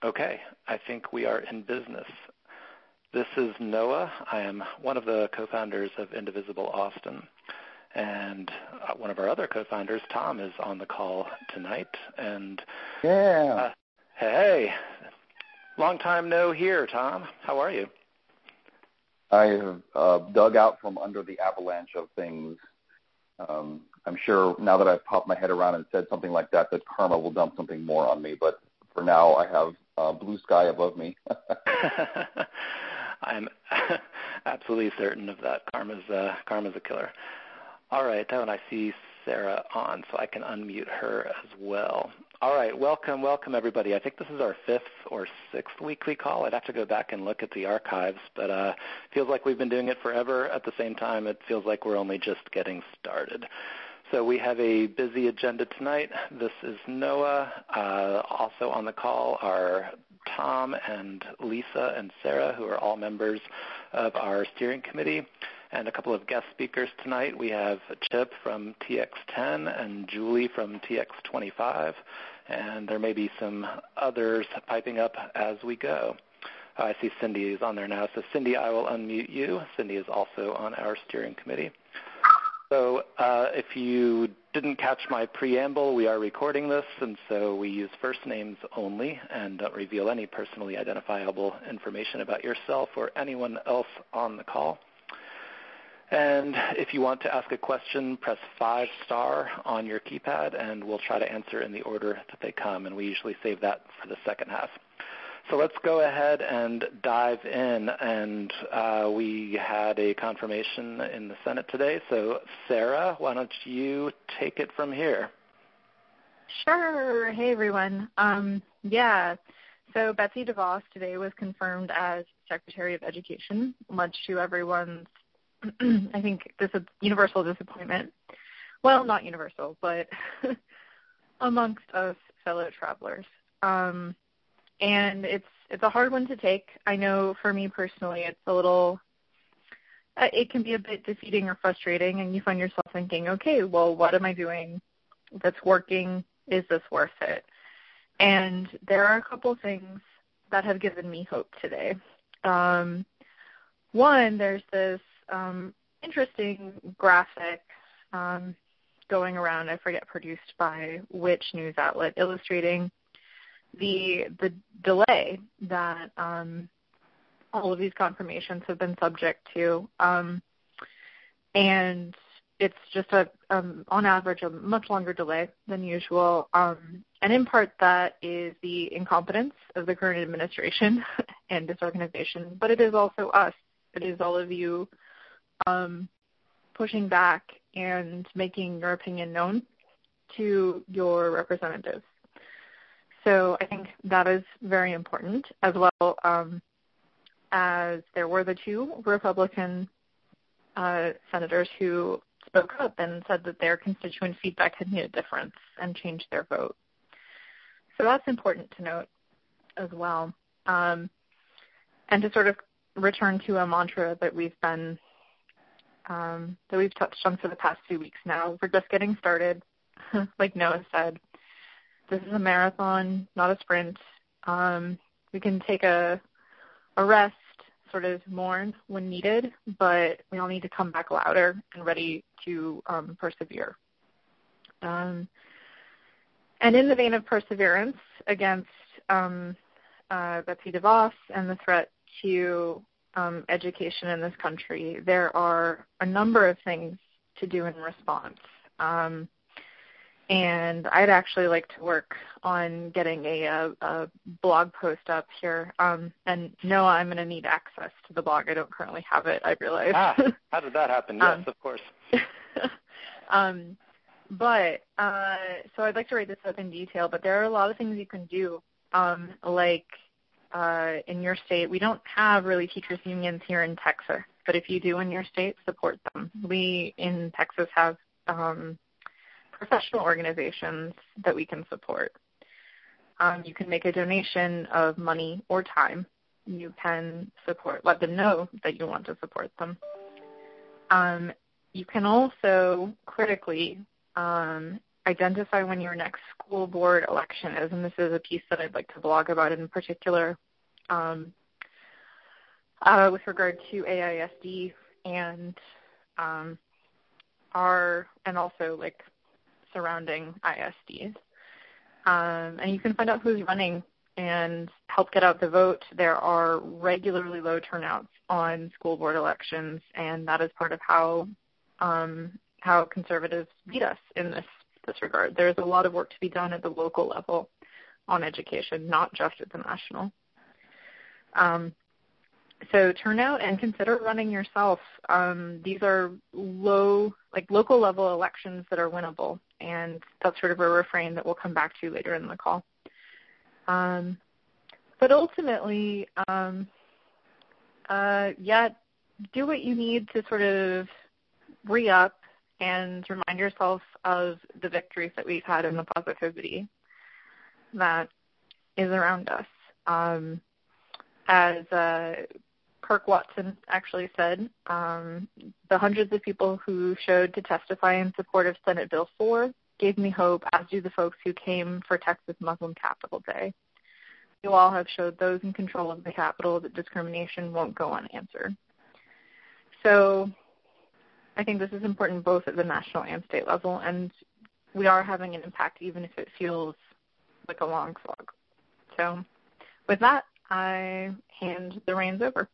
Okay, I think we are in business. This is Noah. I am one of the co-founders of Indivisible Austin. And one of our other co-founders, Tom, is on the call tonight. And hey, long time no here, Tom. How are you? I have dug out from under the avalanche of things. I'm sure now that I've popped my head around and said something like that karma will dump something more on me. But for now, I have blue sky above me. I'm absolutely certain of that. Karma's a killer. All right, and I see Sarah on, so I can unmute her as well. All right, welcome everybody. I think this is our 5th or 6th weekly call. I'd have to go back and look at the archives, but it feels like we've been doing it forever. At the same time, it feels like we're only just getting started. So we have a busy agenda tonight. This is Noah. Also on the call are Tom and Lisa and Sarah, who are all members of our steering committee, and a couple of guest speakers tonight. We have Chip from TX10 and Julie from TX25, and there may be some others piping up as we go. I see Cindy is on there now. So Cindy, I will unmute you. Cindy is also on our steering committee. So if you didn't catch my preamble, we are recording this, and so we use first names only and don't reveal any personally identifiable information about yourself or anyone else on the call. And if you want to ask a question, press 5* on your keypad, and we'll try to answer in the order that they come, and we usually save that for the second half. So let's go ahead and dive in, and we had a confirmation in the Senate today. So Sarah, why don't you take it from here? Sure. Hey, everyone. So Betsy DeVos today was confirmed as Secretary of Education, much to everyone's, I think, universal disappointment. Well, not universal, but amongst us fellow travelers. And it's a hard one to take. I know for me personally, it's a little, it can be a bit defeating or frustrating, and you find yourself thinking, okay, well, what am I doing that's working? Is this worth it? And there are a couple things that have given me hope today. One, there's this interesting graphic going around, I forget produced by which news outlet, illustrating the delay that all of these confirmations have been subject to, and it's just on average a much longer delay than usual, and in part that is the incompetence of the current administration and this organization, but it is also us. It is all of you pushing back and making your opinion known to your representatives. So I think that is very important, as well as there were the 2 Republican senators who spoke up and said that their constituent feedback had made a difference and changed their vote. So that's important to note as well. And to sort of return to a mantra that we've been that we've touched on for the past few weeks now, we're just getting started, like Noah said. This is a marathon, not a sprint. We can take a rest, sort of mourn when needed, but we all need to come back louder and ready to persevere. And in the vein of perseverance against Betsy DeVos and the threat to education in this country, there are a number of things to do in response. And I'd actually like to work on getting a blog post up here. And Noah, I'm going to need access to the blog. I don't currently have it, I realize. How did that happen? Yes, of course. So I'd like to write this up in detail, but there are a lot of things you can do. Like in your state, we don't have really teachers unions here in Texas, but if you do in your state, support them. We in Texas have professional organizations that we can support. You can make a donation of money or time. You can let them know that you want to support them. You can also critically identify when your next school board election is, and this is a piece that I'd like to blog about in particular with regard to AISD and and also like surrounding ISDs. And you can find out who's running and help get out the vote. There are regularly low turnouts on school board elections, and that is part of how conservatives beat us in this regard. There's a lot of work to be done at the local level on education, not just at the national. So turn out and consider running yourself. These are local level elections that are winnable, and that's sort of a refrain that we'll come back to later in the call. But ultimately, do what you need to sort of re-up and remind yourself of the victories that we've had and the positivity that is around us. As Kirk Watson actually said, the hundreds of people who showed to testify in support of Senate Bill 4 gave me hope, as do the folks who came for Texas Muslim Capital Day. You all have showed those in control of the Capitol that discrimination won't go unanswered. So I think this is important both at the national and state level, and we are having an impact even if it feels like a long slog. So with that, I hand the reins over.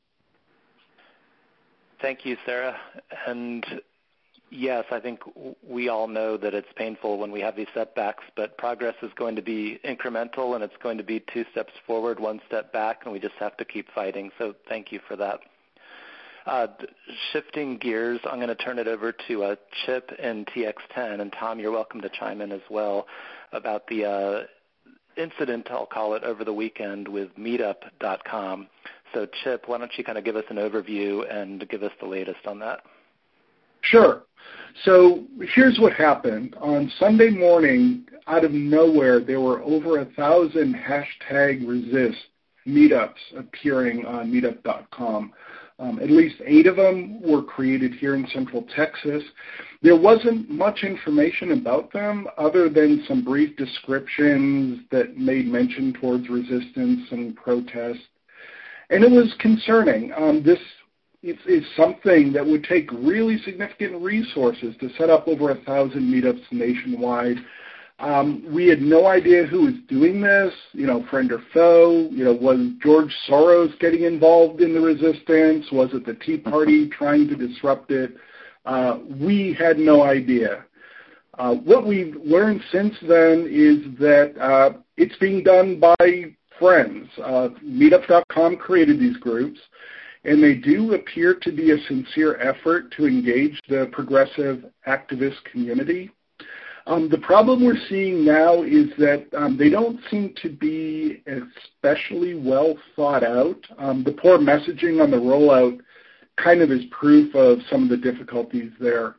Thank you, Sarah. And yes, I think we all know that it's painful when we have these setbacks, but progress is going to be incremental, and it's going to be 2 steps forward, 1 step back, and we just have to keep fighting. So thank you for that. Shifting gears, I'm going to turn it over to Chip and TX10, and Tom, you're welcome to chime in as well about the incident, I'll call it, over the weekend with Meetup.com. So Chip, why don't you kind of give us an overview and give us the latest on that? Sure. So here's what happened. On Sunday morning, out of nowhere, there were over 1,000 #resist meetups appearing on Meetup.com. At least 8 of them were created here in Central Texas. There wasn't much information about them other than some brief descriptions that made mention towards resistance and protest. And it was concerning. This is something that would take really significant resources to set up over 1,000 meetups nationwide. We had no idea who was doing this, friend or foe. Was George Soros getting involved in the resistance? Was it the Tea Party trying to disrupt it? We had no idea. What we've learned since then is that it's being done by friends. Meetup.com created these groups, and they do appear to be a sincere effort to engage the progressive activist community. The problem we're seeing now is that they don't seem to be especially well thought out. The poor messaging on the rollout kind of is proof of some of the difficulties there.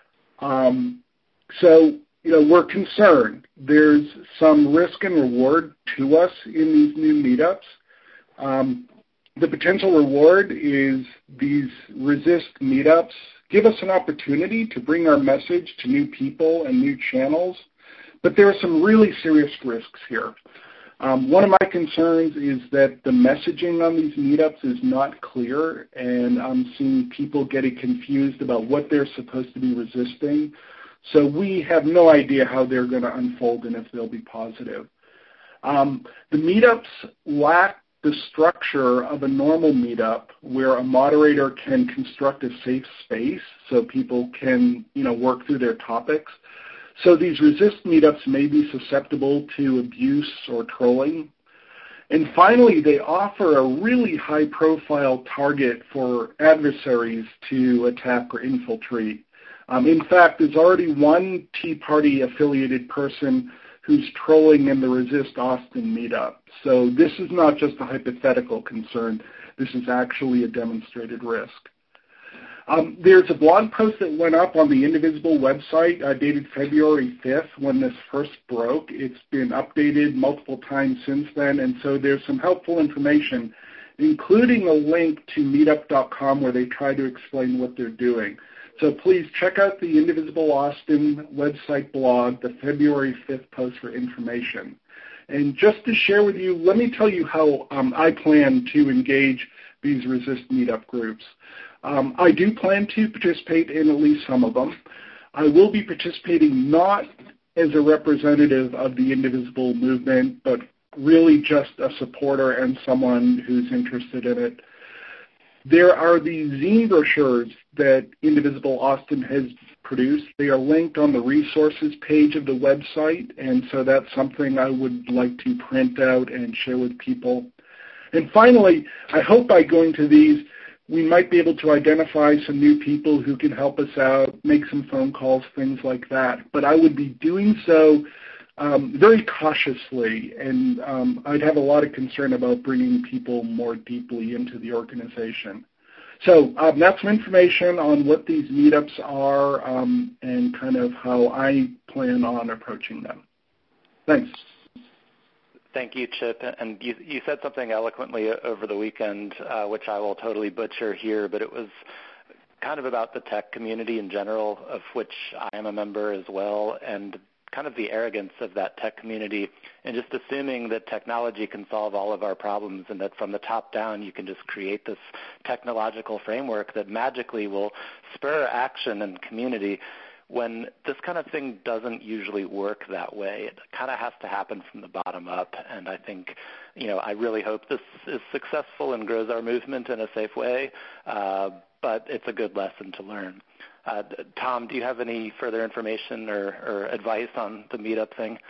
So we're concerned. There's some risk and reward to us in these new meetups. The potential reward is these resist meetups give us an opportunity to bring our message to new people and new channels, but there are some really serious risks here. One of my concerns is that the messaging on these meetups is not clear, and I'm seeing people getting confused about what they're supposed to be resisting. So we have no idea how they're going to unfold and if they'll be positive. The meetups lack the structure of a normal meetup where a moderator can construct a safe space so people can, work through their topics. So these resist meetups may be susceptible to abuse or trolling. And finally, they offer a really high-profile target for adversaries to attack or infiltrate. In fact, there's already one Tea Party-affiliated person who's trolling in the Resist Austin meetup. So this is not just a hypothetical concern. This is actually a demonstrated risk. There's a blog post that went up on the Indivisible website dated February 5th when this first broke. It's been updated multiple times since then, and so there's some helpful information, including a link to meetup.com where they try to explain what they're doing. So please check out the Indivisible Austin website blog, the February 5th post for information. And just to share with you, let me tell you how I plan to engage these Resist meetup groups. I do plan to participate in at least some of them. I will be participating not as a representative of the Indivisible movement, but really just a supporter and someone who's interested in it. There are these zine brochures that Indivisible Austin has produced. They are linked on the resources page of the website, and so that's something I would like to print out and share with people. And finally, I hope by going to these, we might be able to identify some new people who can help us out, make some phone calls, things like that. But I would be doing so very cautiously, and I'd have a lot of concern about bringing people more deeply into the organization. So that's some information on what these meetups are and kind of how I plan on approaching them. Thanks. Thank you, Chip. And you said something eloquently over the weekend, which I will totally butcher here, but it was kind of about the tech community in general, of which I am a member as well, and kind of the arrogance of that tech community and just assuming that technology can solve all of our problems and that from the top down you can just create this technological framework that magically will spur action and community, when this kind of thing doesn't usually work that way. It kind of has to happen from the bottom up, and I think, I really hope this is successful and grows our movement in a safe way, but it's a good lesson to learn. Tom, do you have any further information or advice on the meetup thing?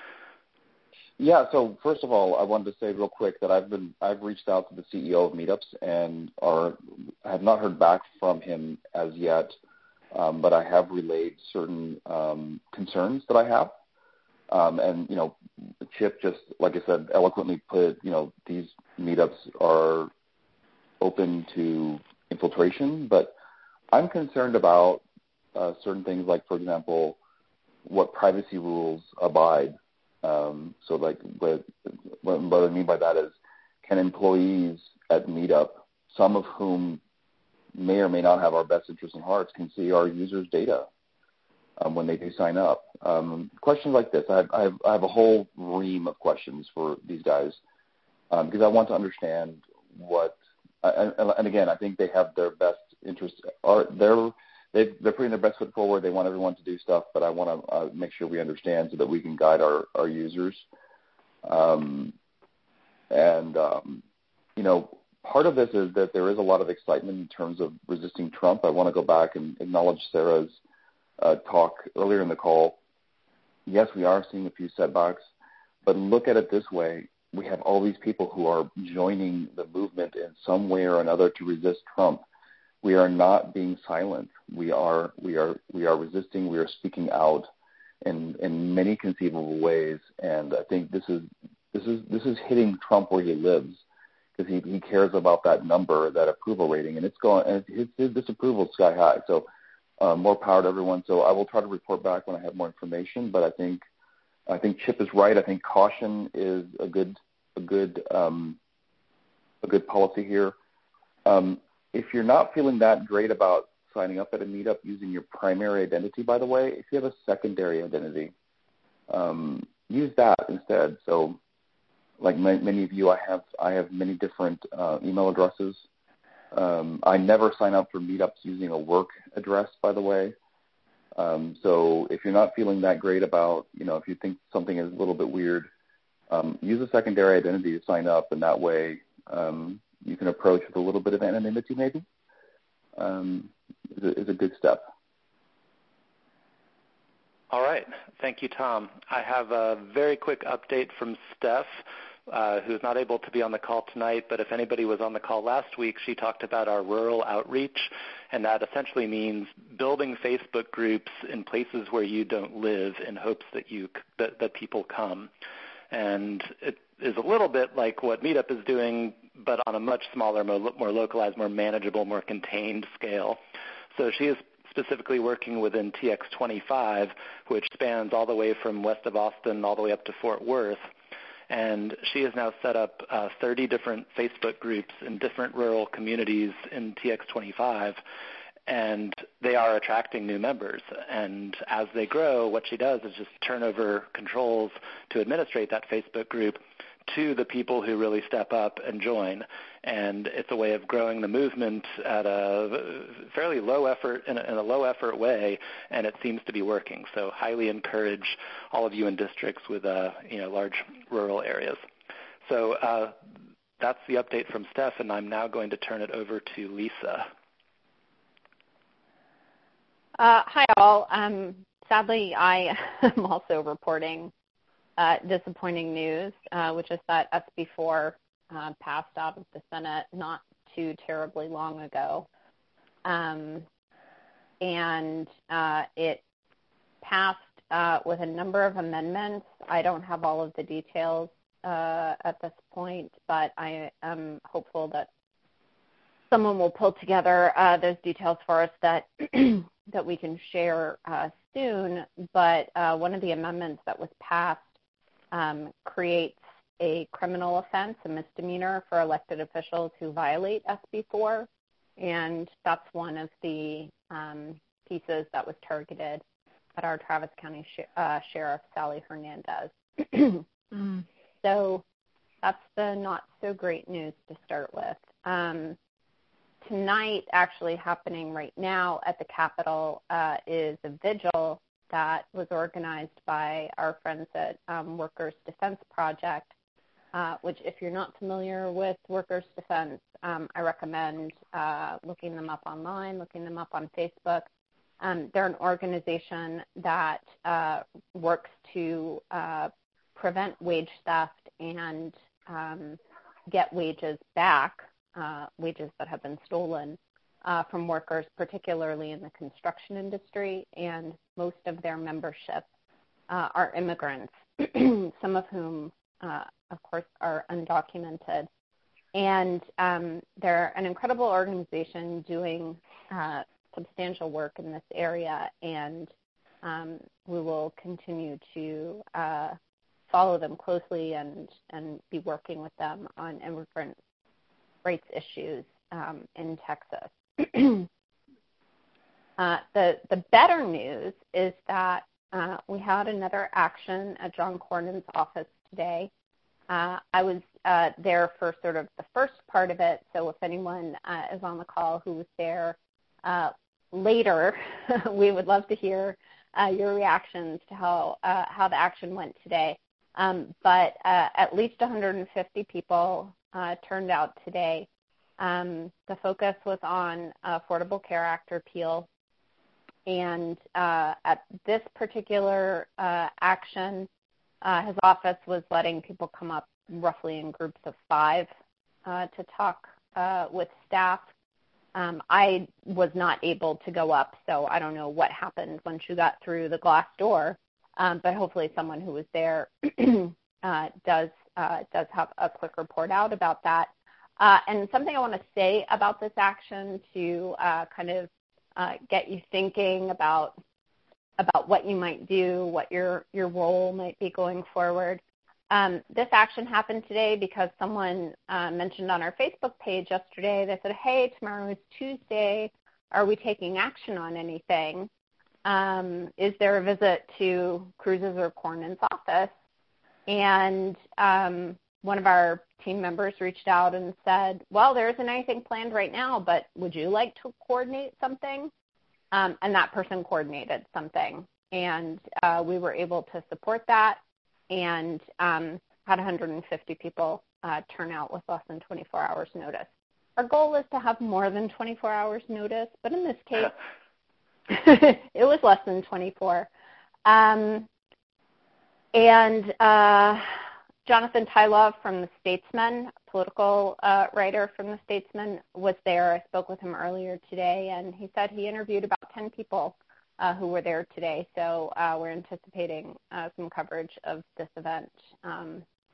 Yeah, so first of all, I wanted to say real quick that I've reached out to the CEO of Meetups and I have not heard back from him as yet, but I have relayed certain concerns that I have. And, Chip just, like I said, eloquently put, these meetups are open to infiltration, but I'm concerned about certain things like, for example, what privacy rules abide. So like what I mean by that is, can employees at Meetup, some of whom may or may not have our best interests in hearts, can see our users' data when they do sign up? Questions like this. I have a whole ream of questions for these guys because I want to understand what, and again, I think they have their best interests. They're putting their best foot forward. They want everyone to do stuff, but I want to make sure we understand so that we can guide our users. Part of this is that there is a lot of excitement in terms of resisting Trump. I want to go back and acknowledge Sarah's talk earlier in the call. Yes, we are seeing a few setbacks, but look at it this way. We have all these people who are joining the movement in some way or another to resist Trump. We are not being silent. We are resisting. We are speaking out in many conceivable ways, and I think this is hitting Trump where he lives, because he cares about that number, that approval rating, and it's going. And his disapproval is sky high. So more power to everyone. So I will try to report back when I have more information. But I think Chip is right. I think caution is a good policy here. If you're not feeling that great about signing up at a meetup using your primary identity, by the way, if you have a secondary identity, use that instead. So, like many of you, I have many different email addresses. I never sign up for meetups using a work address, by the way. So if you're not feeling that great about, if you think something is a little bit weird, use a secondary identity to sign up, and that way you can approach with a little bit of anonymity maybe. Is a good step. All right. Thank you, Tom. I have a very quick update from Steph, who's not able to be on the call tonight, but if anybody was on the call last week, she talked about our rural outreach, and that essentially means building Facebook groups in places where you don't live in hopes that people come. And it is a little bit like what Meetup is doing, but on a much smaller, more localized, more manageable, more contained scale. So she is specifically working within TX25, which spans all the way from west of Austin all the way up to Fort Worth. And she has now set up 30 different Facebook groups in different rural communities in TX25. and they are attracting new members. And as they grow, what she does is just turn over controls to administrate that Facebook group to the people who really step up and join. And it's a way of growing the movement at a fairly low effort, in a low effort way, and it seems to be working. So highly encourage all of you in districts with large rural areas. So that's the update from Steph, and I'm now going to turn it over to Lisa. Hi, all. Sadly, I am also reporting disappointing news, which is that SB4 passed out of the Senate not too terribly long ago. And it passed with a number of amendments. I don't have all of the details at this point, but I am hopeful that someone will pull together those details for us that that we can share soon. But one of the amendments that was passed creates a criminal offense, a misdemeanor for elected officials who violate SB4, and that's one of the pieces that was targeted at our Travis County Sheriff, Sally Hernandez. So that's the not so great news to start with. Tonight, actually happening right now at the Capitol, is a vigil that was organized by our friends at Workers' Defense Project, which, if you're not familiar with Workers' Defense, I recommend looking them up online, looking them up on Facebook. They're an organization that works to prevent wage theft and get wages back, wages that have been stolen from workers, particularly in the construction industry, and most of their membership are immigrants, some of whom, of course, are undocumented. And they're an incredible organization doing substantial work in this area, and we will continue to follow them closely and be working with them on immigrant rights issues in Texas. The better news is that we had another action at John Cornyn's office today. I was there for sort of the first part of it, so if anyone is on the call who was there later, we would love to hear your reactions to how the action went today. But at least 150 people turned out today. The focus was on Affordable Care Act repeal, and at this particular action, his office was letting people come up roughly in groups of 5 to talk with staff. I was not able to go up, so I don't know what happened once you got through the glass door, but hopefully someone who was there does have a quick report out about that. And something I want to say about this action to kind of get you thinking about what you might do, what your role might be going forward. This action happened today because someone mentioned on our Facebook page yesterday, they said, hey, tomorrow is Tuesday. Are we taking action on anything? Is there a visit to Cruz's or Cornyn's office? And one of our team members reached out and said, well, there isn't anything planned right now, but would you like to coordinate something? And that person coordinated something. And we were able to support that and had 150 people turn out with less than 24 hours notice. Our goal is to have more than 24 hours notice, but in this case, it was less than 24. Jonathan Tylov from The Statesman, political writer from The Statesman, was there. I spoke with him earlier today, and he said he interviewed about 10 people who were there today. So we're anticipating some coverage of this event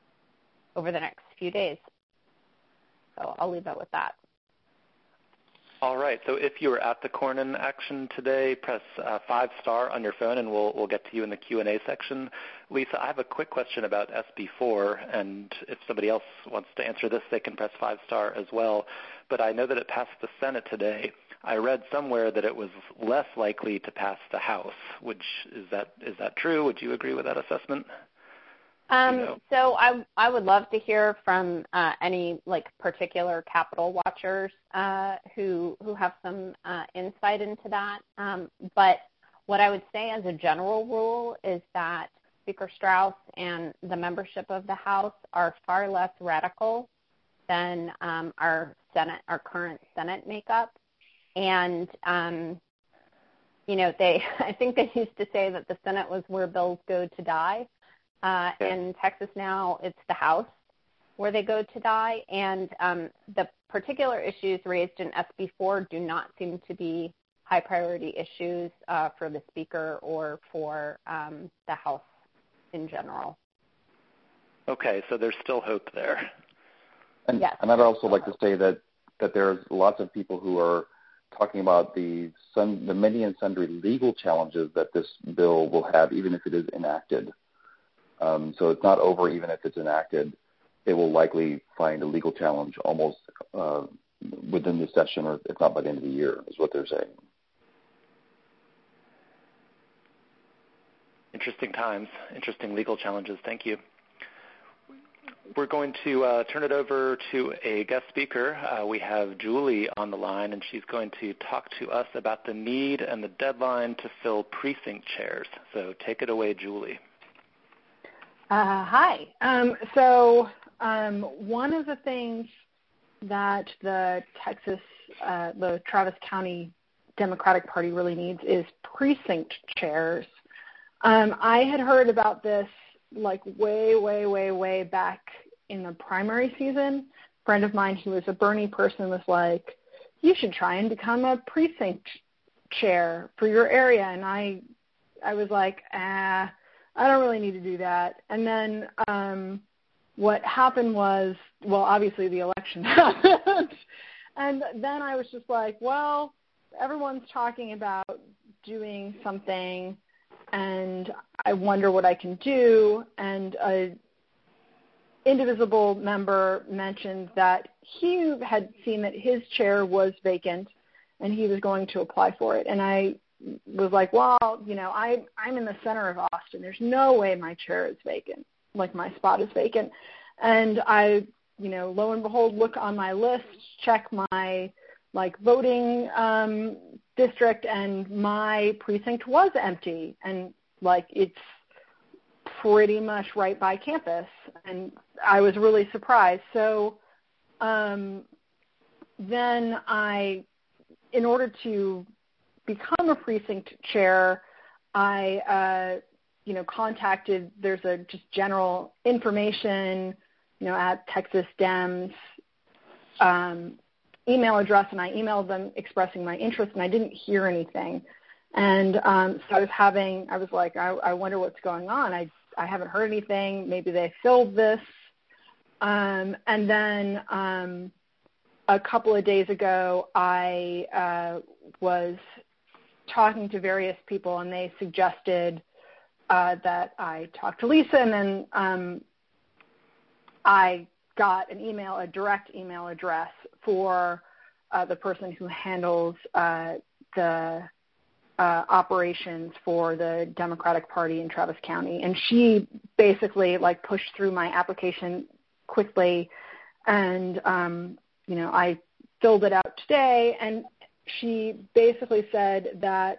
over the next few days. So I'll leave it with that. All right. So if you were at the Cornyn action today, press 5-star on your phone, and we'll get to you in the Q&A section. Lisa, I have a quick question about SB4, and if somebody else wants to answer this, they can press 5-star as well. But I know that it passed the Senate today. I read somewhere that it was less likely to pass the House. Is that true? Would you agree with that assessment? So I would love to hear from any particular Capitol watchers who have some insight into that. But what I would say as a general rule is that Speaker Strauss and the membership of the House are far less radical than our current Senate makeup. And I think they used to say that the Senate was where bills go to die. In Texas now, it's the House where they go to die, and the particular issues raised in SB4 do not seem to be high priority issues for the Speaker or for the House in general. Okay, so there's still hope there. And, yes. And I'd also like to say that there's lots of people who are talking about the many and sundry legal challenges that this bill will have, even if it is enacted. So it's not over even if it's enacted. They will likely find a legal challenge almost within the session, or if not by the end of the year, is what they're saying. Interesting times, interesting legal challenges. Thank you. We're going to turn it over to a guest speaker. We have Julie on the line, and she's going to talk to us about the need and the deadline to fill precinct chairs. So take it away, Julie. Hi. So one of the things that the Travis County Democratic Party really needs is precinct chairs. I had heard about this way back in the primary season. A friend of mine who was a Bernie person was like, you should try and become a precinct chair for your area. And I was like, I don't really need to do that. And then what happened was, well, obviously the election happened. And then I was just like, well, everyone's talking about doing something, and I wonder what I can do. And an Indivisible member mentioned that he had seen that his chair was vacant, and he was going to apply for it. And I was like, well, I'm in the center of Austin. There's no way my chair is vacant, my spot is vacant. And I, lo and behold, look on my list, check my voting district, and my precinct was empty. And it's pretty much right by campus. And I was really surprised. So then in order to become a precinct chair, I, contacted, there's a just general information, at Texas Dems email address, and I emailed them expressing my interest, and I didn't hear anything. And so I was like, I wonder what's going on. I haven't heard anything. Maybe they filled this. And then a couple of days ago, I was talking to various people, and they suggested that I talk to Lisa, and then I got a direct email address for the person who handles the operations for the Democratic Party in Travis County, and she basically pushed through my application quickly, and I filled it out today, and she basically said that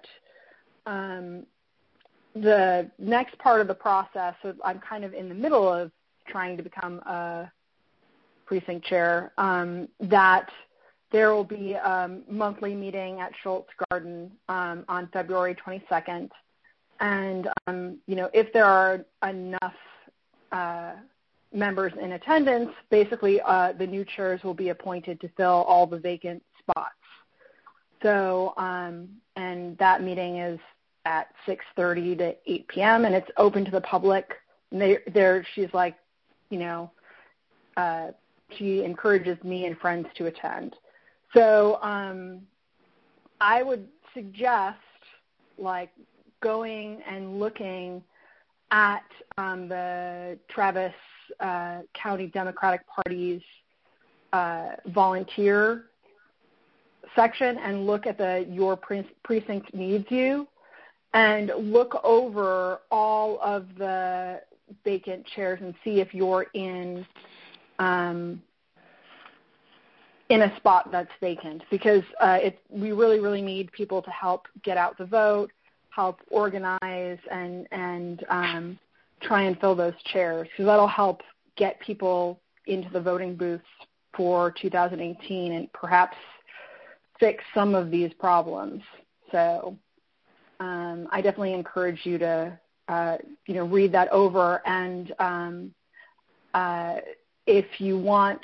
the next part of the process, so I'm kind of in the middle of trying to become a precinct chair, that there will be a monthly meeting at Schultz Garden on February 22nd. And, if there are enough members in attendance, basically the new chairs will be appointed to fill all the vacant spots. So, and that meeting is at 6:30 to 8 p.m., and it's open to the public. And she's like, she encourages me and friends to attend. So I would suggest going and looking at the Travis County Democratic Party's volunteer section and look at the Your Precinct Needs You and look over all of the vacant chairs and see if you're in a spot that's vacant, because we really, really need people to help get out the vote, help organize, and try and fill those chairs. So that'll help get people into the voting booths for 2018 and perhaps fix some of these problems. So I definitely encourage you to read that over, and if you want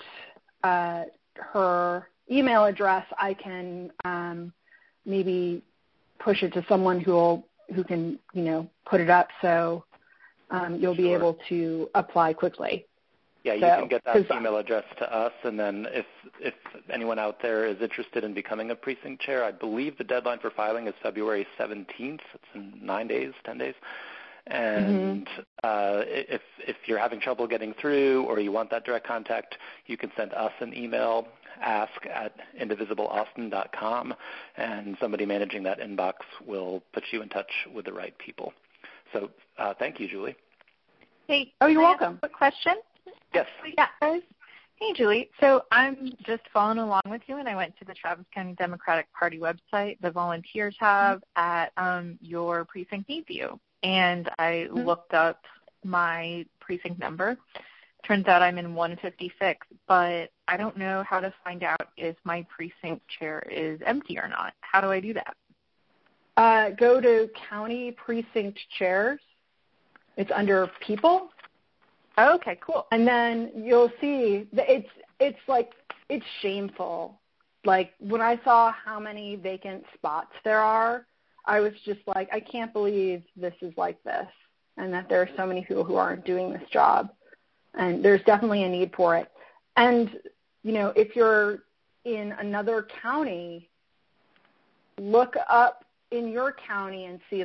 her email address, I can maybe push it to someone who can put it up, so you'll be able to apply quickly. Yeah, you can get that email address to us, and then if anyone out there is interested in becoming a precinct chair, I believe the deadline for filing is February 17th. It's in 10 days. And if you're having trouble getting through or you want that direct contact, you can send us an email, ask@indivisibleaustin.com, and somebody managing that inbox will put you in touch with the right people. So thank you, Julie. Hey, you're welcome. Quick question. Yes. Yeah. Hey, Julie. So I'm just following along with you, and I went to the Travis County Democratic Party website, the volunteers have at Your Precinct Needs You, and I looked up my precinct number. Turns out I'm in 156, but I don't know how to find out if my precinct chair is empty or not. How do I do that? Go to County Precinct Chairs. It's under People. Oh, okay, cool. And then you'll see that it's shameful. Like, when I saw how many vacant spots there are, I was just like, I can't believe this is like this, and that there are so many people who aren't doing this job. And there's definitely a need for it. And, if you're in another county, look up in your county and see,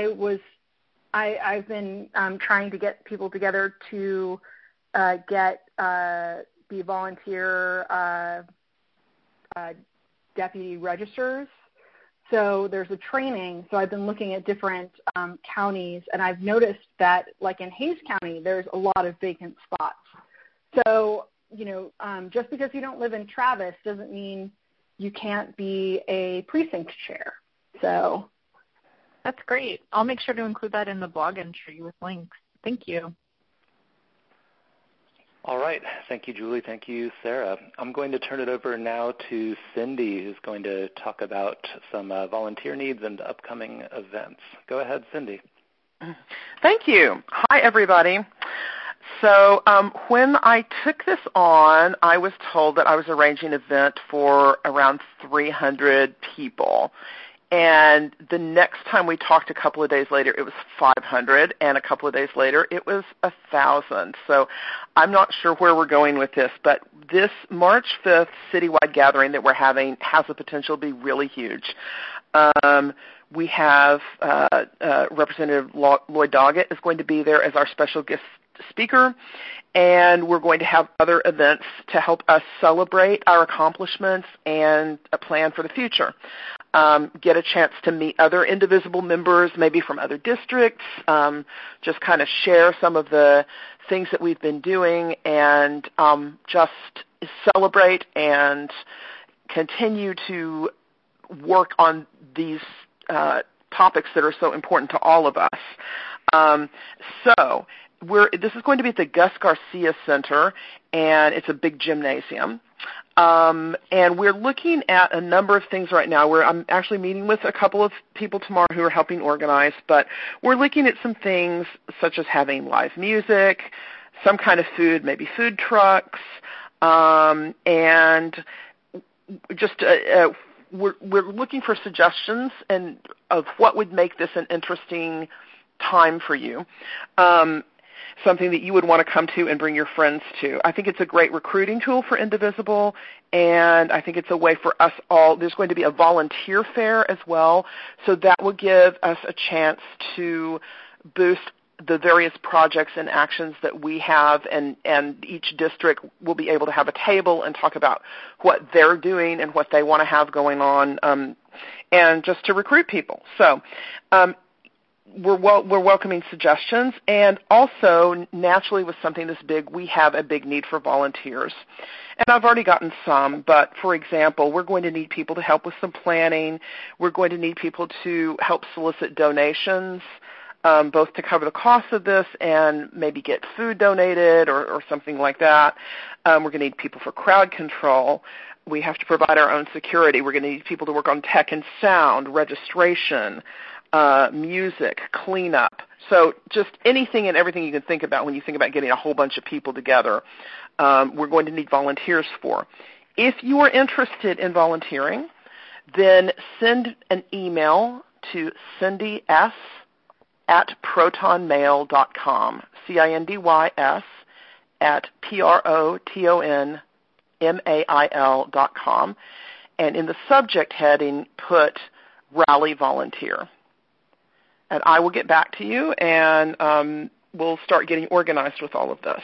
I've been trying to get people together to be volunteer deputy registers. So there's a training. So I've been looking at different counties, and I've noticed that, in Hays County, there's a lot of vacant spots. So, just because you don't live in Travis doesn't mean you can't be a precinct chair. So that's great. I'll make sure to include that in the blog entry with links. Thank you. All right. Thank you, Julie. Thank you, Sarah. I'm going to turn it over now to Cindy, who's going to talk about some volunteer needs and upcoming events. Go ahead, Cindy. Thank you. Hi, everybody. So when I took this on, I was told that I was arranging an event for around 300 people. And the next time we talked a couple of days later, it was 500, and a couple of days later, it was 1,000. So I'm not sure where we're going with this, but this March 5th citywide gathering that we're having has the potential to be really huge. We have Representative Lloyd Doggett is going to be there as our special guest speaker, and we're going to have other events to help us celebrate our accomplishments and a plan for the future. Get a chance to meet other Indivisible members, maybe from other districts, just kind of share some of the things that we've been doing, and just celebrate and continue to work on these topics that are so important to all of us. So this is going to be at the Gus Garcia Center, and it's a big gymnasium. And we're looking at a number of things right now. I'm actually meeting with a couple of people tomorrow who are helping organize, but we're looking at some things such as having live music, some kind of food, maybe food trucks, and just we're looking for suggestions of what would make this an interesting time for you. something that you would want to come to and bring your friends to. I think it's a great recruiting tool for Indivisible, and I think it's a way for us all. There's going to be a volunteer fair as well, so that will give us a chance to boost the various projects and actions that we have, and each district will be able to have a table and talk about what they're doing and what they want to have going on, and just to recruit people. So we're welcoming suggestions, and also naturally with something this big, we have a big need for volunteers. And I've already gotten some, but for example, we're going to need people to help with some planning. We're going to need people to help solicit donations, both to cover the cost of this and maybe get food donated or something like that. We're going to need people for crowd control. We have to provide our own security. We're going to need people to work on tech and sound, registration, music, cleanup. So just anything and everything you can think about when you think about getting a whole bunch of people together, we're going to need volunteers for. If you are interested in volunteering, then send an email to Cindy S. at protonmail.com, CINDYS at PROTONMAIL.com, and in the subject heading put Rally Volunteer. And I will get back to you, and we'll start getting organized with all of this.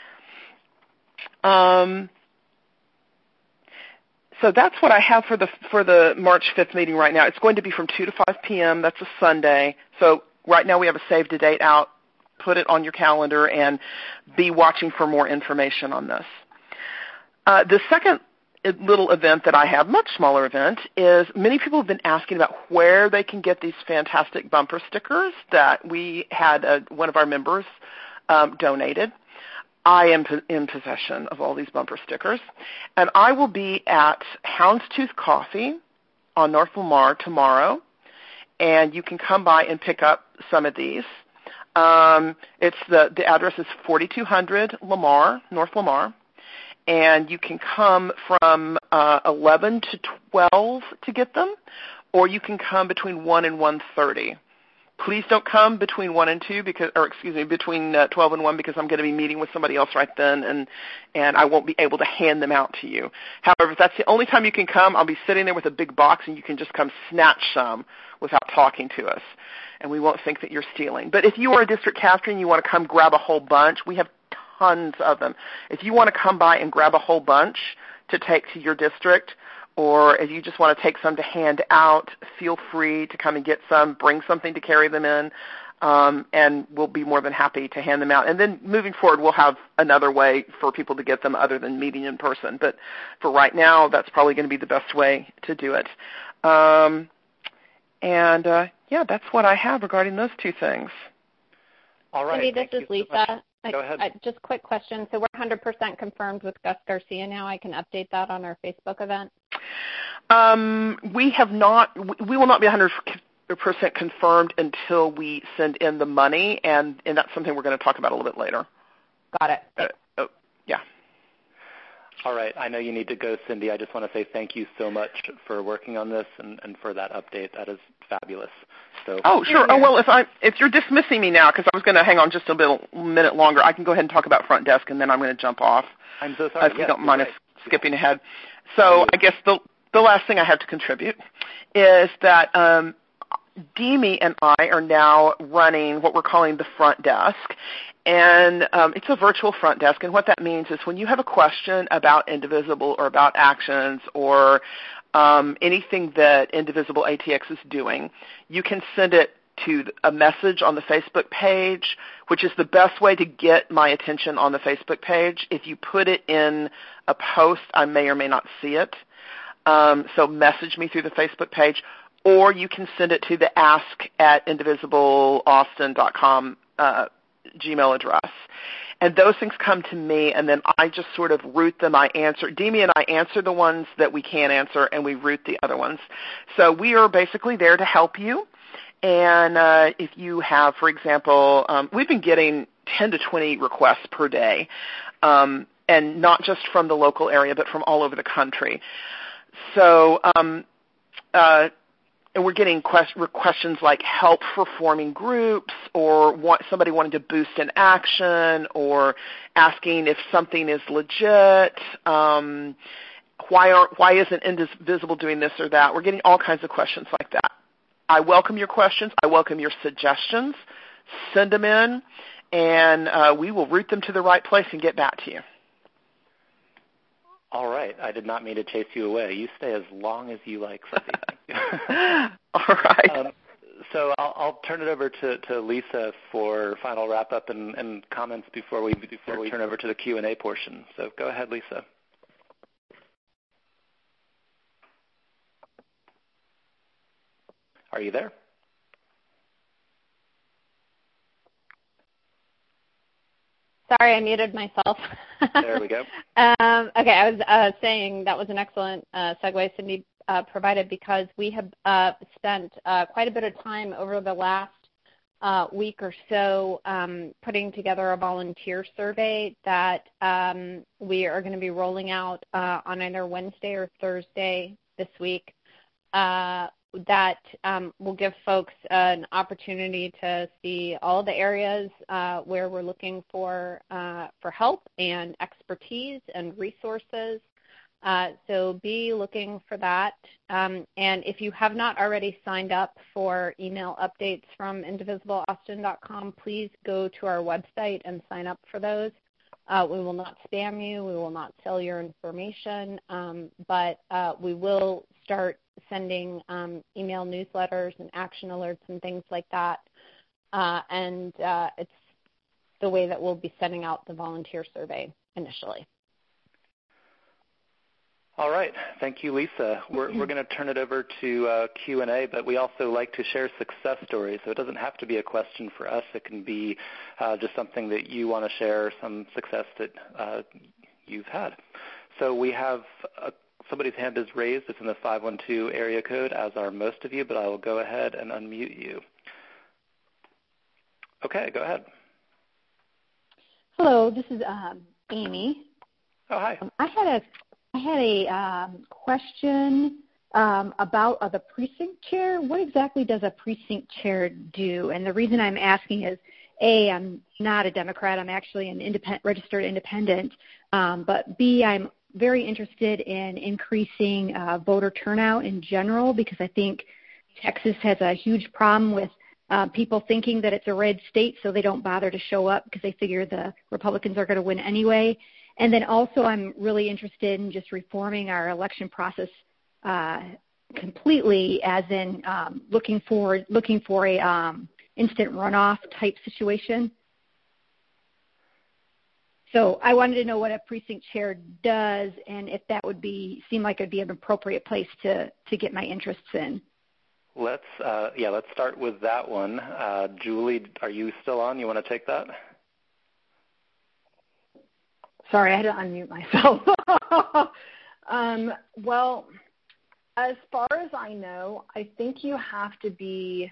So that's what I have for the March 5th meeting right now. It's going to be from 2 to 5 p.m. That's a Sunday. So right now we have a save the date out. Put it on your calendar and be watching for more information on this. The second little event that I have, much smaller event, is many people have been asking about where they can get these fantastic bumper stickers that we had one of our members donated. I am in possession of all these bumper stickers, and I will be at Houndstooth Coffee on North Lamar tomorrow, and you can come by and pick up some of these. It's the address is 4200 Lamar, North Lamar, and you can come from 11 to 12 to get them, or you can come between 1 and 1:30. Please don't come between 1 and 2 between 12 and 1 because I'm going to be meeting with somebody else right then, and I won't be able to hand them out to you. However, if that's the only time you can come, I'll be sitting there with a big box, and you can just come snatch some without talking to us, and we won't think that you're stealing. But if you are a district captain and you want to come grab a whole bunch, we have tons of them. If you want to come by and grab a whole bunch to take to your district, or if you just want to take some to hand out, feel free to come and get some, bring something to carry them in, and we'll be more than happy to hand them out. And then moving forward, we'll have another way for people to get them other than meeting in person. But for right now, that's probably going to be the best way to do it. Yeah, that's what I have regarding those two things. All right. Cindy, this is Lisa. Go ahead. Just a quick question. So we're 100% confirmed with Gus Garcia now. I can update that on our Facebook event? We have not. We will not be 100% confirmed until we send in the money, and that's something we're going to talk about a little bit later. Got it. Yeah. All right. I know you need to go, Cindy. I just want to say thank you so much for working on this and for that update. That is fabulous. So. Oh, sure. Oh, well, if you're dismissing me now, because I was going to hang on just a minute longer, I can go ahead and talk about front desk, and then I'm going to jump off. I'm so sorry. If you don't mind us skipping ahead. So I guess the last thing I have to contribute is that Demi and I are now running what we're calling the front desk. And it's a virtual front desk, and what that means is when you have a question about Indivisible or about actions or anything that Indivisible ATX is doing, you can send it to a message on the Facebook page, which is the best way to get my attention on the Facebook page. If you put it in a post, I may or may not see it. So message me through the Facebook page, or you can send it to the ask@indivisibleaustin.com Gmail address. And those things come to me, and then I just sort of route them. Demi and I answer the ones that we can't answer, and we route the other ones. So we are basically there to help you. And if you have, for example, we've been getting 10 to 20 requests per day, and not just from the local area, but from all over the country. So we're getting questions like help for forming groups, or somebody wanting to boost an action, or asking if something is legit. Why isn't Indivisible doing this or that? We're getting all kinds of questions like that. I welcome your questions. I welcome your suggestions. Send them in, and we will route them to the right place and get back to you. All right. I did not mean to chase you away. You stay as long as you like, Fuzzy. Thank you. All right. So I'll turn it over to Lisa for final wrap-up and comments before we turn over to the Q&A portion. So go ahead, Lisa. Are you there? Sorry, I muted myself. There we go. Okay, I was saying that was an excellent segue Cindy provided, because we have spent quite a bit of time over the last week or so putting together a volunteer survey that we are going to be rolling out on either Wednesday or Thursday this week. That will give folks an opportunity to see all the areas where we're looking for help and expertise and resources. So be looking for that. And if you have not already signed up for email updates from indivisibleaustin.com, please go to our website and sign up for those. We will not spam you. We will not sell your information, but we will start sending email newsletters and action alerts and things like that. And it's the way that we'll be sending out the volunteer survey initially. All right. Thank you, Lisa. We're going to turn it over to Q&A, but we also like to share success stories. So it doesn't have to be a question for us. It can be just something that you want to share, some success that you've had. So we have somebody's hand is raised. It's in the 512 area code, as are most of you, but I will go ahead and unmute you. Okay, go ahead. Hello, this is Amy. Oh, hi. I had a question about the precinct chair. What exactly does a precinct chair do? And the reason I'm asking is, A, I'm not a Democrat. I'm actually an registered independent. But B, I'm very interested in increasing voter turnout in general, because I think Texas has a huge problem with people thinking that it's a red state, so they don't bother to show up because they figure the Republicans are going to win anyway. And then also I'm really interested in just reforming our election process completely, as in looking for a instant runoff type situation. So I wanted to know what a precinct chair does, and if that would seem like it'd be an appropriate place to get my interests in. Let's start with that one. Julie, are you still on? You want to take that? Sorry, I had to unmute myself. Well, as far as I know, I think you have to be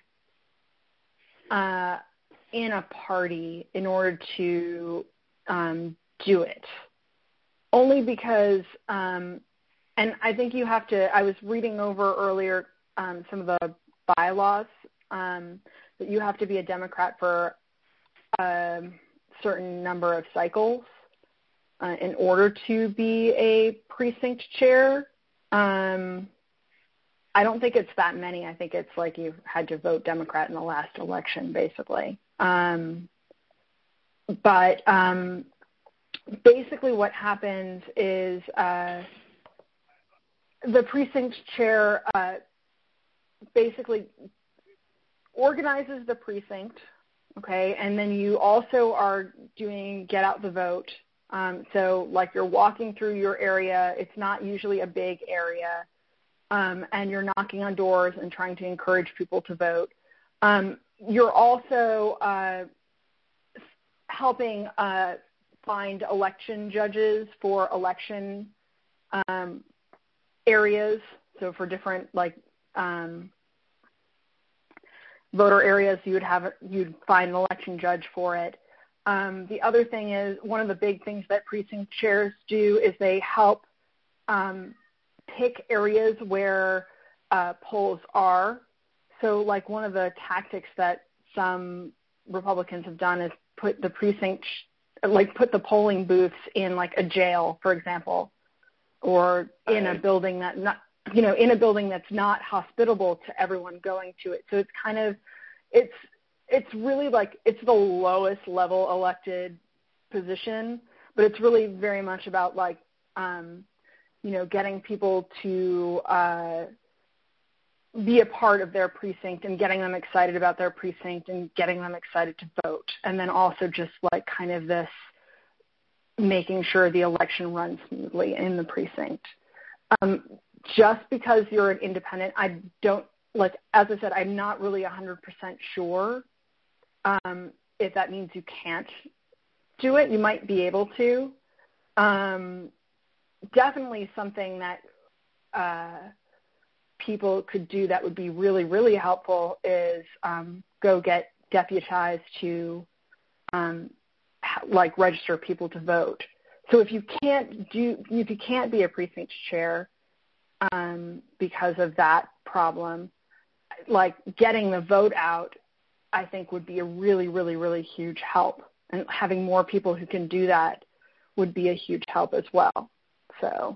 in a party in order to do it. Only because, and I think you have to, I was reading over earlier some of the bylaws, that you have to be a Democrat for a certain number of cycles in order to be a precinct chair. I don't think it's that many. I think it's like you had to vote Democrat in the last election, basically. But basically what happens is the precinct chair basically organizes the precinct, okay, and then you also are doing get out the vote. So like you're walking through your area. It's not usually a big area. And you're knocking on doors and trying to encourage people to vote. You're also helping find election judges for election areas. So for different voter areas, you'd find an election judge for it. The other thing is, one of the big things that precinct chairs do is they help pick areas where polls are. so like one of the tactics that some Republicans have done is put the polling booths in like a jail, for example, or in a building that's not hospitable to everyone going to it. So it's kind of, it's really like it's the lowest level elected position, but it's really very much about like, getting people to be a part of their precinct and getting them excited about their precinct and getting them excited to vote. And then also just like kind of this making sure the election runs smoothly in the precinct. Just because you're an independent, I don't, like, as I said, I'm not really 100% sure if that means you can't do it. You might be able to. Definitely something that people could do that would be really, really helpful is go get deputized to register people to vote. So if you can't be a precinct chair because of that problem, like getting the vote out, I think would be a really, really, really huge help. And having more people who can do that would be a huge help as well. So,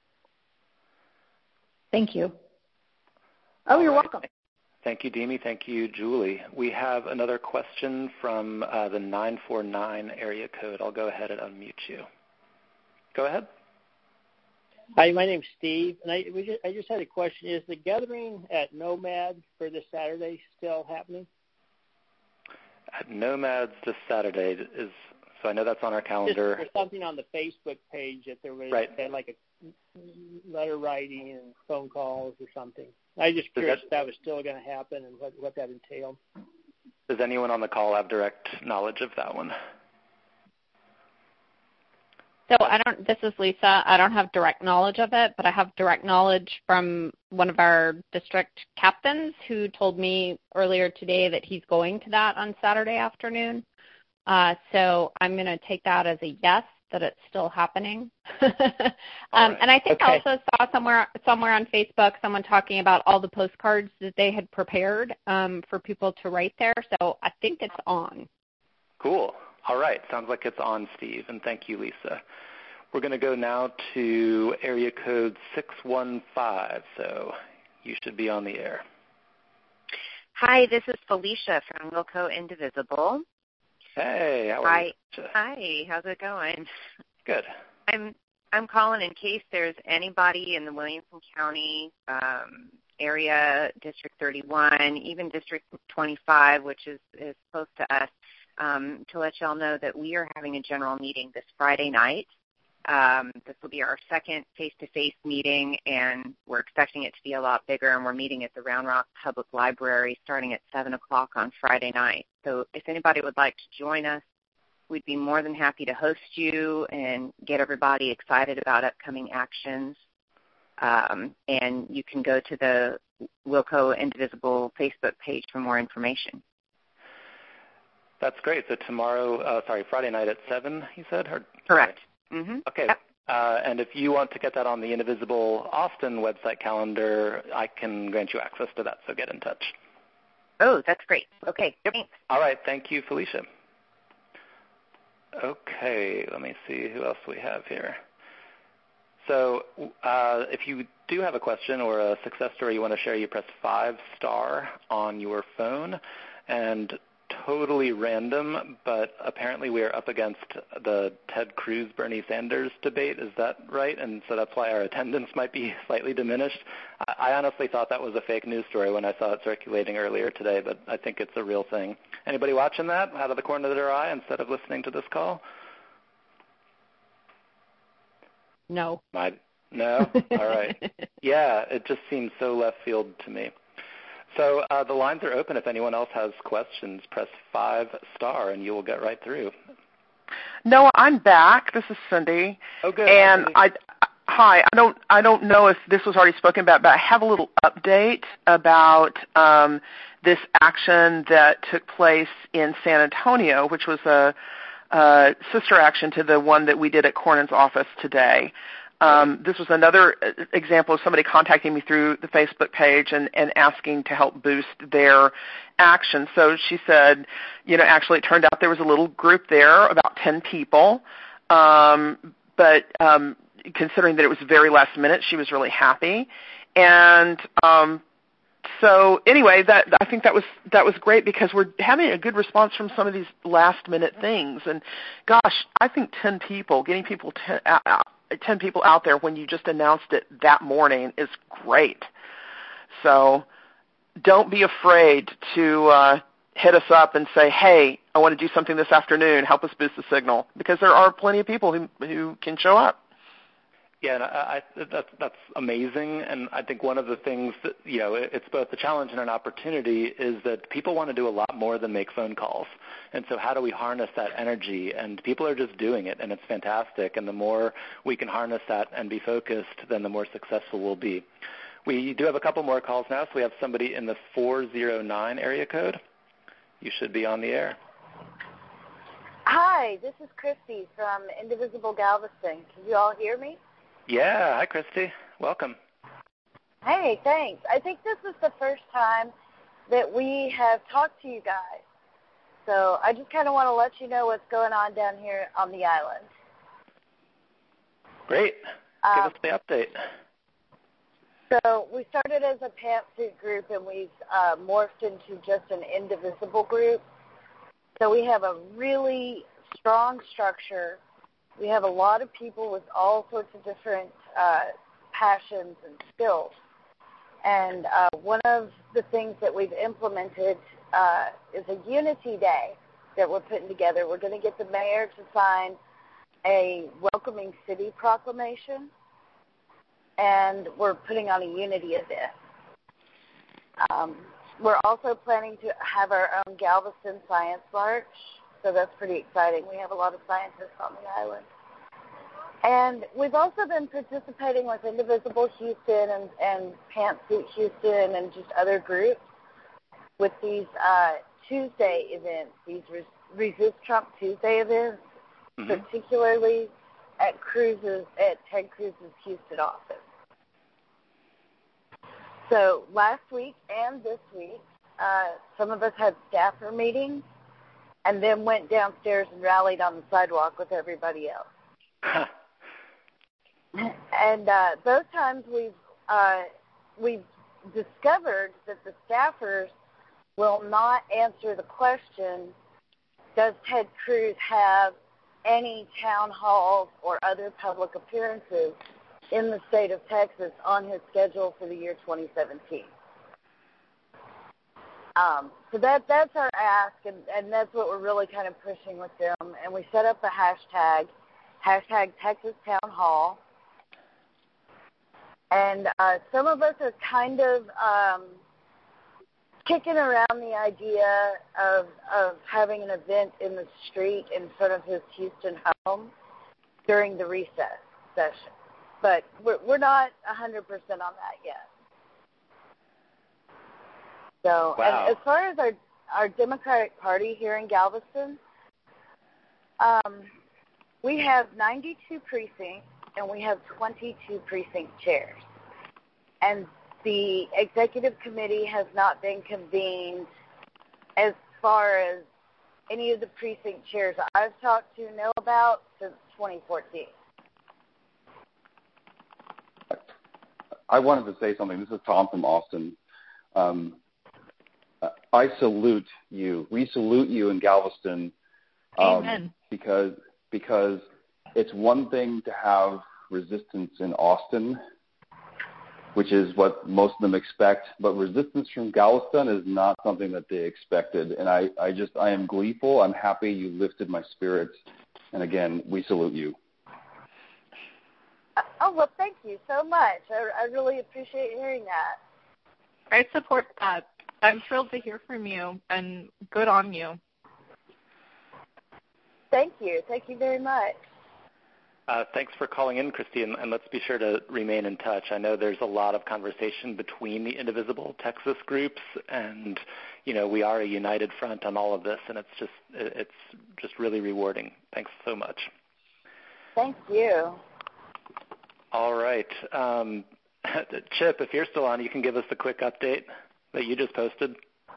thank you. Oh, you're welcome. Thank you, Demi. Thank you, Julie. We have another question from the 949 area code. I'll go ahead and unmute you. Go ahead. Hi, my name's Steve, and I just had a question. Is the gathering at Nomad for this Saturday still happening? At Nomads this Saturday is, so I know that's on our calendar. There's something on the Facebook page that there was like a letter writing and phone calls or something. I was just curious if that was still going to happen and what that entailed. Does anyone on the call have direct knowledge of that one? So this is Lisa. I don't have direct knowledge of it, but I have direct knowledge from one of our district captains who told me earlier today that he's going to that on Saturday afternoon. So I'm going to take that as a yes, that it's still happening. Right. And I think I also saw somewhere on Facebook someone talking about all the postcards that they had prepared for people to write there. So I think it's on. Cool. All right. Sounds like it's on, Steve, and thank you, Lisa. We're going to go now to area code 615, so you should be on the air. Hi, this is Felicia from Wilco Indivisible. Hey, how are you? Hi, how's it going? Good. I'm calling in case there's anybody in the Williamson County area, District 31, even District 25, which is close to us, to let y'all know that we are having a general meeting this Friday night. This will be our second face-to-face meeting, and we're expecting it to be a lot bigger, and we're meeting at the Round Rock Public Library starting at 7 o'clock on Friday night. So if anybody would like to join us, we'd be more than happy to host you and get everybody excited about upcoming actions. And you can go to the Wilco Indivisible Facebook page for more information. That's great. So Friday night at 7, you said? Correct. Mm-hmm. Okay. Yep. And if you want to get that on the Indivisible Austin website calendar, I can grant you access to that, so get in touch. Oh, that's great. Okay, yep. Thanks. All right. Thank you, Felicia. Okay, let me see who else we have here. So if you do have a question or a success story you want to share, you press 5* on your phone. And totally random, but apparently we are up against the Ted Cruz-Bernie Sanders debate. Is that right? And so that's why our attendance might be slightly diminished. I honestly thought that was a fake news story when I saw it circulating earlier today, but I think it's a real thing. Anybody watching that out of the corner of their eye instead of listening to this call? No. No? All right. Yeah, it just seems so left field to me. So the lines are open. If anyone else has questions, press 5* and you will get right through. Noah, I'm back. This is Cindy. Oh, good. And I don't know if this was already spoken about, but I have a little update about this action that took place in San Antonio, which was a sister action to the one that we did at Cornyn's office today. This was another example of somebody contacting me through the Facebook page and asking to help boost their action. So she said, actually it turned out there was a little group there, about 10 people, but considering that it was very last minute, she was really happy. And so anyway, I think that was great because we're having a good response from some of these last minute things. And gosh, I think 10 people, getting people 10 people out there when you just announced it that morning is great. So don't be afraid to hit us up and say, hey, I want to do something this afternoon. Help us boost the signal, because there are plenty of people who can show up. Yeah, and that's amazing. And I think one of the things that, it's both a challenge and an opportunity is that people want to do a lot more than make phone calls. And so how do we harness that energy? And people are just doing it, and it's fantastic. And the more we can harness that and be focused, then the more successful we'll be. We do have a couple more calls now, so we have somebody in the 409 area code. You should be on the air. Hi, this is Christy from Indivisible Galveston. Can you all hear me? Yeah. Hi, Christy. Welcome. Hey, thanks. I think this is the first time that we have talked to you guys. So I just kind of want to let you know what's going on down here on the island. Great. Give us the update. So we started as a pantsuit group, and we've morphed into just an Indivisible group. So we have a really strong structure. We have a lot of people with all sorts of different passions and skills. And one of the things that we've implemented is a Unity Day that we're putting together. We're going to get the mayor to sign a welcoming city proclamation, and we're putting on a Unity event. We're also planning to have our own Galveston Science March, so that's pretty exciting. We have a lot of scientists on the island. And we've also been participating with Indivisible Houston and Pantsuit Houston and just other groups with these Tuesday events, these Resist Trump Tuesday events, particularly at Ted Cruz's Houston office. So last week and this week, some of us had staffer meetings and then went downstairs and rallied on the sidewalk with everybody else. And those times we've discovered that the staffers will not answer the question, does Ted Cruz have any town halls or other public appearances in the state of Texas on his schedule for the year 2017? So that's our ask, and that's what we're really kind of pushing with them. And we set up a hashtag Texas Town Hall. And some of us are kind of kicking around the idea of having an event in the street in front of his Houston home during the recess session. But we're not 100% on that yet. So, wow. And as far as our Democratic Party here in Galveston, we have 92 precincts, and we have 22 precinct chairs. And the executive committee has not been convened as far as any of the precinct chairs I've talked to know about since 2014. I wanted to say something. This is Tom from Austin. I salute you. We salute you in Galveston. Amen. Because it's one thing to have resistance in Austin, which is what most of them expect, but resistance from Galveston is not something that they expected. And I am gleeful. I'm happy you lifted my spirits. And again, we salute you. Oh, well, thank you so much. I really appreciate hearing that. I support that. I'm thrilled to hear from you, and good on you. Thank you. Thank you very much. Thanks for calling in, Christy, and let's be sure to remain in touch. I know there's a lot of conversation between the Indivisible Texas groups, and we are a united front on all of this, and it's just really rewarding. Thanks so much. Thank you. All right. Chip, if you're still on, you can give us the quick update that you just posted.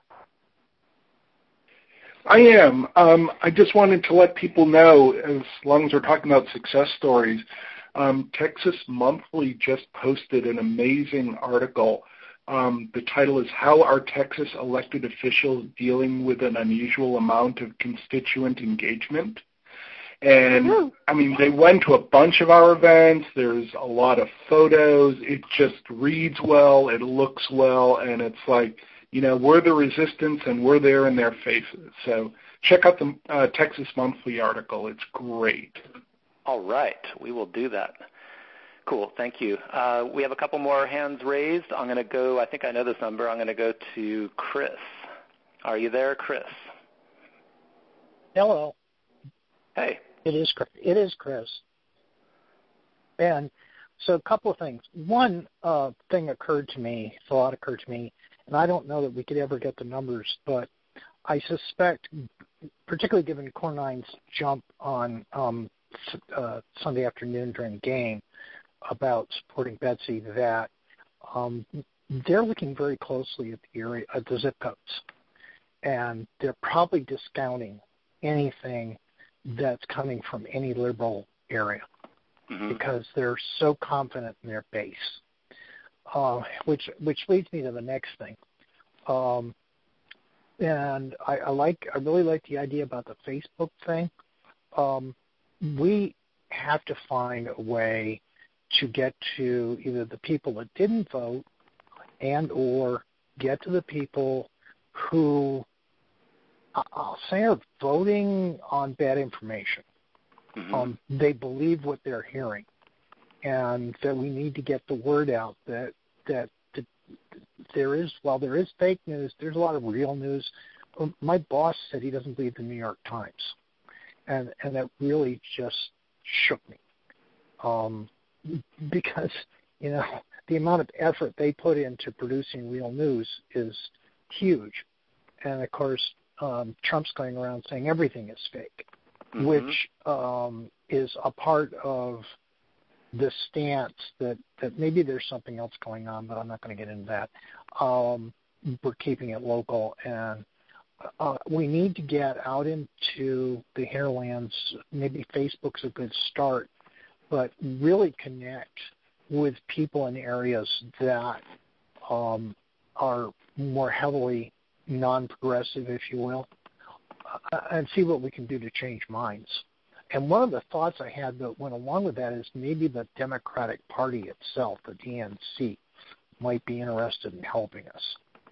I am. I just wanted to let people know, as long as we're talking about success stories, Texas Monthly just posted an amazing article. The title is How Are Texas Elected Officials Dealing with an Unusual Amount of Constituent Engagement? And, I mean, they went to a bunch of our events. There's a lot of photos. It just reads well. It looks well. And it's like, you know, we're the resistance and we're there in their faces. So check out the Texas Monthly article. It's great. All right. We will do that. Cool. Thank you. We have a couple more hands raised. I'm going to go, I think I know this number. I'm going to go to Chris. Are you there, Chris? Hello. Hey. It is Chris. And so a couple of things. One thought occurred to me, and I don't know that we could ever get the numbers, but I suspect, particularly given Core9's jump on Sunday afternoon during the game about supporting Betsy, that they're looking very closely at the area, at the zip codes, and they're probably discounting anything that's coming from any liberal area because they're so confident in their base. Which leads me to the next thing. And I really like the idea about the Facebook thing. We have to find a way to get to either the people that didn't vote and or get to the people who, I'll say, are voting on bad information. They believe what they're hearing, and that we need to get the word out that there is, while there is fake news, there's a lot of real news. My boss said he doesn't believe the New York Times, and that really just shook me, because, you know, the amount of effort they put into producing real news is huge, and of course Trump's going around saying everything is fake, which is a part of the stance that maybe there's something else going on, but I'm not going to get into that. We're keeping it local, and we need to get out into the hinterlands. Maybe Facebook's a good start, but really connect with people in areas that are more heavily non-progressive, if you will, and see what we can do to change minds. And one of the thoughts I had that went along with that is maybe the Democratic Party itself, the DNC, might be interested in helping us.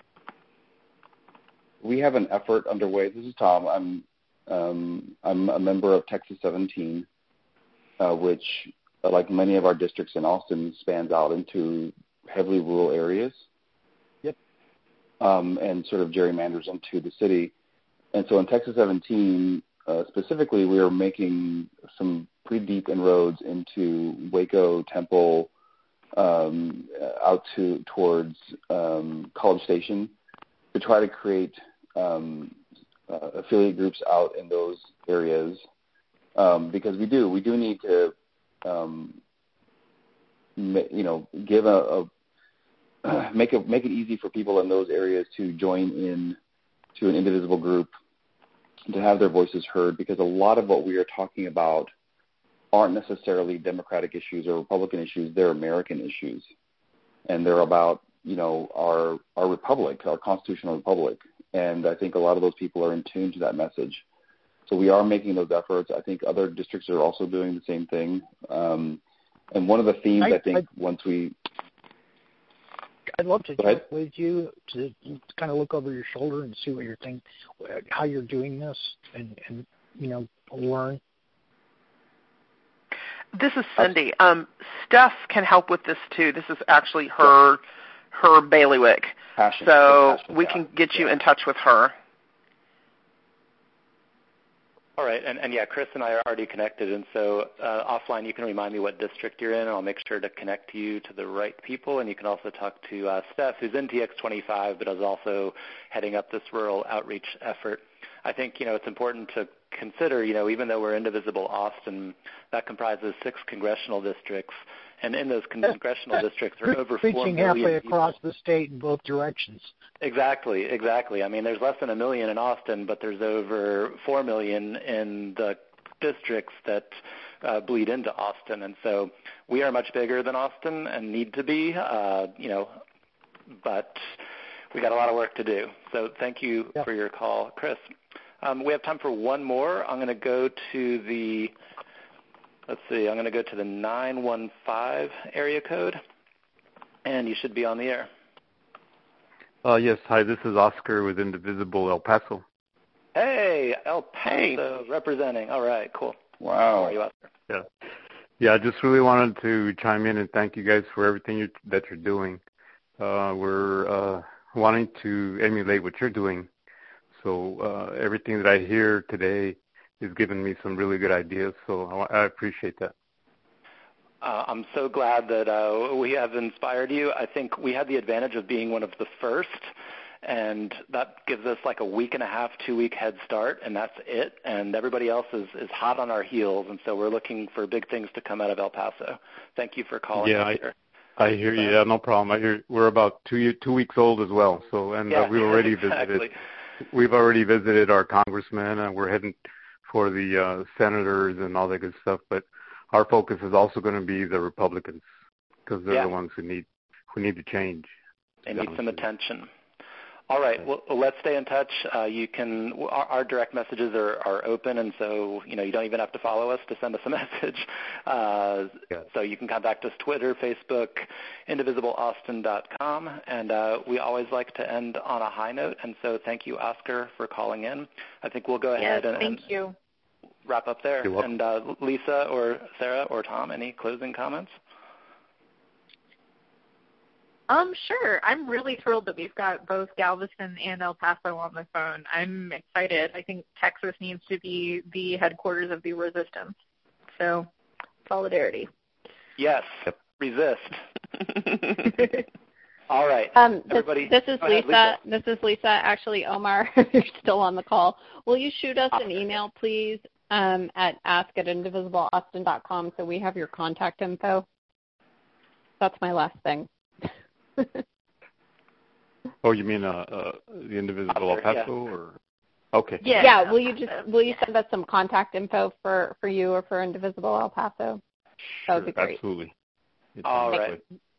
We have an effort underway. This is Tom. I'm a member of Texas 17, which, like many of our districts in Austin, spans out into heavily rural areas. Yep. And sort of gerrymanders into the city. And so in Texas 17, specifically, we are making some pretty deep inroads into Waco, Temple, out towards College Station, to try to create affiliate groups out in those areas, because we do need to, give make it easy for people in those areas to join in to an indivisible group, to have their voices heard, because a lot of what we are talking about aren't necessarily Democratic issues or Republican issues. They're American issues, and they're about, our republic, our constitutional republic. And I think a lot of those people are in tune to that message. So we are making those efforts. I think other districts are also doing the same thing. And one of the themes, I'd love to chat with you to kind of look over your shoulder and see what you're thinking, how you're doing this, and learn. This is Cindy. Steph can help with this too. This is actually her bailiwick. So we can get you in touch with her. All right, and yeah, Chris and I are already connected, and so offline you can remind me what district you're in, and I'll make sure to connect you to the right people, and you can also talk to Steph, who's in TX25, but is also heading up this rural outreach effort. I think, it's important to consider, even though we're indivisible Austin, that comprises 6 congressional districts, and in those congressional districts are over 4 million reaching halfway people. across the state in both directions. Exactly. I mean, there's less than 1 million in Austin, but there's over 4 million in the districts that bleed into Austin, and so we are much bigger than Austin and need to be, but we got a lot of work to do. So thank you for your call, Chris. We have time for one more. I'm going to go to the 915 area code, and you should be on the air. Yes. Hi, this is Oscar with Indivisible El Paso. Hey, El Paso representing. All right, cool. Wow. How are you, Oscar? Yeah, I just really wanted to chime in and thank you guys for everything that you're doing. We're wanting to emulate what you're doing. So everything that I hear today is giving me some really good ideas. So I appreciate that. I'm so glad that we have inspired you. I think we had the advantage of being one of the first, and that gives us like a week and a half, 2-week head start, and that's it. And everybody else is hot on our heels, and so we're looking for big things to come out of El Paso. Thank you for calling us here. I hear you. Yeah, no problem. I hear we're about 2 weeks old as well. So, and we already visited. We've already visited our congressmen, and we're heading for the senators and all that good stuff. But our focus is also going to be the Republicans, because they're the ones who need to change. They need some attention. All right. Well, let's stay in touch. You can. Our direct messages are open, and so you don't even have to follow us to send us a message. So you can contact us Twitter, Facebook, indivisibleaustin.com, and we always like to end on a high note. And so thank you, Oscar, for calling in. I think we'll go ahead and wrap up there. And Lisa or Sarah or Tom, any closing comments? Sure. I'm really thrilled that we've got both Galveston and El Paso on the phone. I'm excited. I think Texas needs to be the headquarters of the resistance. So, solidarity. Yes. Resist. All right. Everybody. This is Lisa. This is Lisa. Actually, Omar, you're still on the call. Will you shoot us an email, please, at ask@indivisibleaustin.com so we have your contact info? That's my last thing. Oh, you mean the Indivisible El Paso, or? Okay. Yeah. Will you send us some contact info for you or for Indivisible El Paso? That would be great. Absolutely. All right.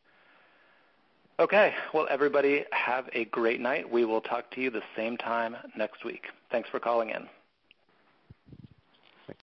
Okay. Well, everybody have a great night. We will talk to you the same time next week. Thanks for calling in.